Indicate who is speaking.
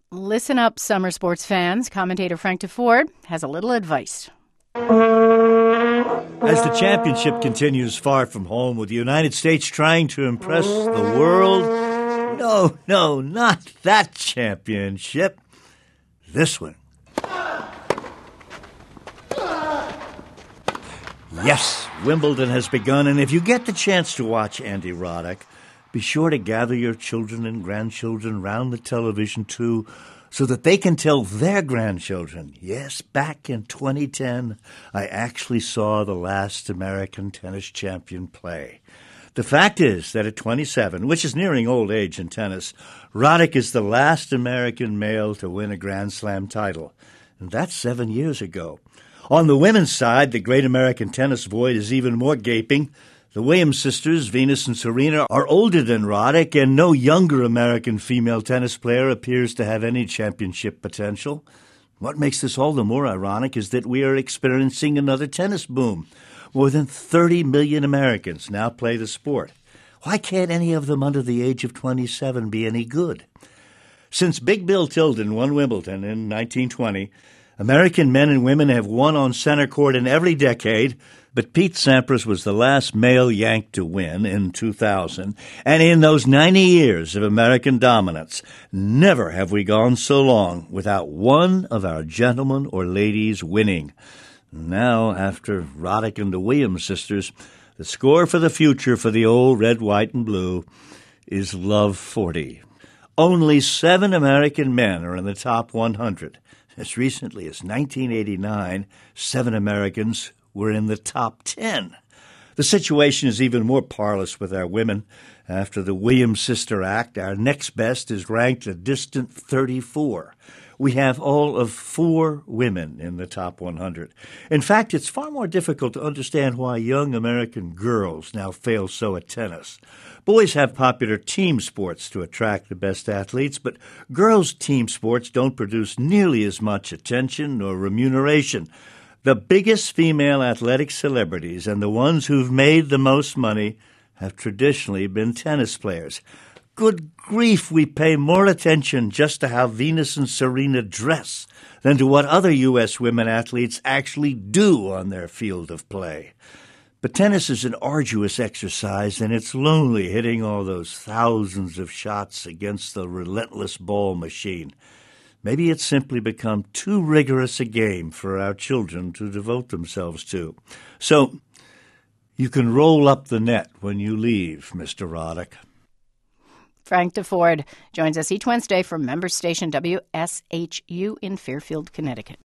Speaker 1: Listen up, summer sports fans. Commentator Frank DeFord has a little advice.
Speaker 2: As the championship continues far from home, with the United States trying to impress the world, no, not that championship. This one. Yes, Wimbledon has begun, and if you get the chance to watch Andy Roddick, be sure to gather your children and grandchildren round the television, too, so that they can tell their grandchildren, yes, back in 2010, I actually saw the last American tennis champion play. The fact is that at 27, which is nearing old age in tennis, Roddick is the last American male to win a Grand Slam title. And that's 7 years ago. On the women's side, the great American tennis void is even more gaping. The Williams sisters, Venus and Serena, are older than Roddick, and no younger American female tennis player appears to have any championship potential. What makes this all the more ironic is that we are experiencing another tennis boom. More than 30 million Americans now play the sport. Why can't any of them under the age of 27 be any good? Since Big Bill Tilden won Wimbledon in 1920, American men and women have won on center court in every decade, but Pete Sampras was the last male Yank to win in 2000. And in those 90 years of American dominance, never have we gone so long without one of our gentlemen or ladies winning. Now, after Roddick and the Williams sisters, the score for the future for the old red, white, and blue is Love 40. Only 7 American men are in the top 100. As recently as 1989, 7 Americans were in the top 10. The situation is even more parlous with our women. After the Williams Sister Act, our next best is ranked a distant 34. We have all of 4 women in the top 100. In fact, it's far more difficult to understand why young American girls now fail so at tennis. Boys have popular team sports to attract the best athletes, but girls' team sports don't produce nearly as much attention or remuneration. The biggest female athletic celebrities and the ones who've made the most money have traditionally been tennis players. Good grief, we pay more attention just to how Venus and Serena dress than to what other U.S. women athletes actually do on their field of play. But tennis is an arduous exercise, and it's lonely hitting all those thousands of shots against the relentless ball machine. Maybe it's simply become too rigorous a game for our children to devote themselves to. So you can roll up the net when you leave, Mr. Roddick.
Speaker 1: Frank DeFord joins us each Wednesday from member station WSHU in Fairfield, Connecticut.